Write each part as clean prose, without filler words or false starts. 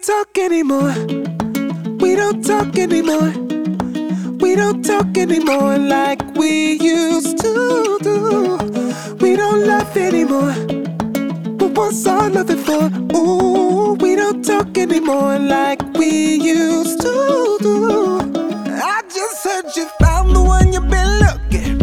talk anymore. We don't talk anymore. We don't talk anymore like we used to do. We don't love anymore. But what's our loving for? Ooh, we don't talk anymore like we used to do. I just heard you found the one you've been looking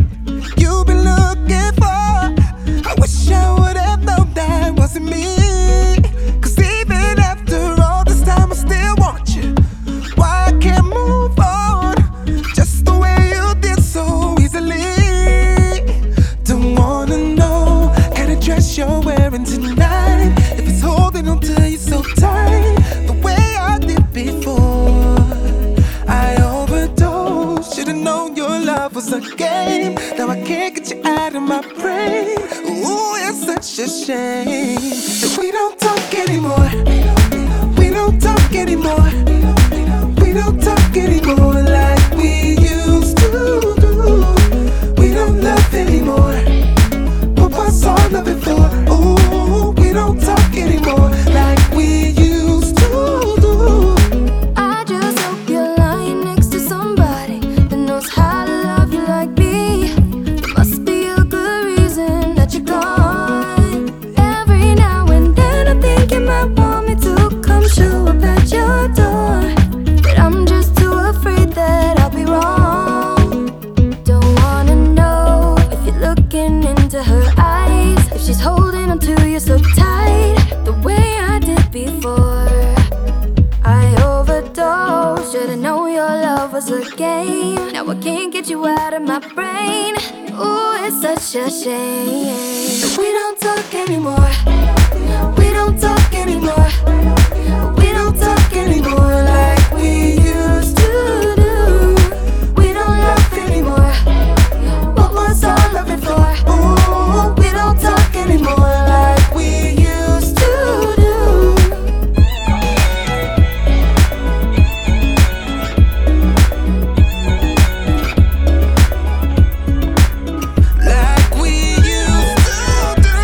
for. I wish I would have known that wasn't me. Cause even after all this time I still want you. Why I can't move on just the way you did so easily. Don't wanna know kind of dress you're wearing tonight. If it's holding on to you so tight the way I did before. I overdosed. Should've known your love was a game. Now I can't get you out of my brain. Ooh, it's such a shame that we don't talk anymore. We don't talk anymore. We don't talk anymore like we used to do. We don't love anymore. But what's all loving for? Ooh, we don't talk anymore like we used to do. I just hope you're lying next to somebody that knows how to love you like me. There must be a good reason that you're gone. Every now and then I think you might want me to come show up at your door, but I'm just too afraid that I'll be wrong. Don't wanna know if you're looking into her eyes, if she's holding on to you so tight the way I did before. I overdosed. Should've known your love was a game. Now I can't get you out of my brain. Ooh, it's such a shame. We don't talk anymore. We don't talk anymore. We don't talk anymore like we used to do. We don't love anymore. What was our loving for? Ooh, we don't talk anymore like we used to do. Like we used to do.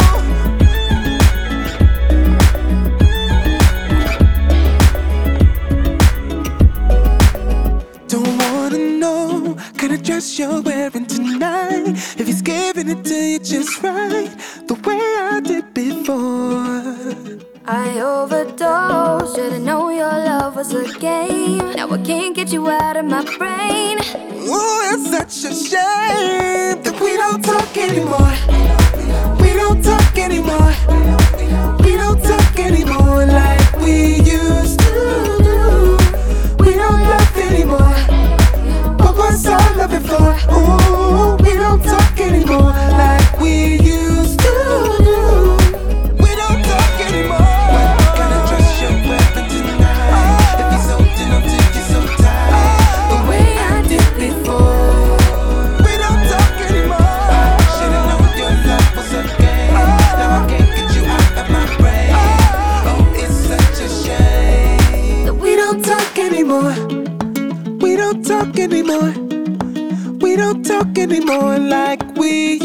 Don't wanna know kind of dress you're wearing tonight. If he's giving it to you just right the way I did before. I overdosed. Should've known your love was a game. Now I can't get you out of my brain. Ooh, it's such a shame that we don't talk anymore. We don't talk anymore. We don't talk anymore like we used to do. We don't love anymore. But what's our loving for? Ooh, we don't talk anymore like we used to do. We don't talk anymore. What kind of dress you're wearing tonight? If he's holding on to you so tight the way I did before. We don't talk anymore. Should've known your love was a game. Now I can't get you out of my brain. Oh, it's such a shame That we don't talk anymore. We don't talk anymore. We don't talk anymore like we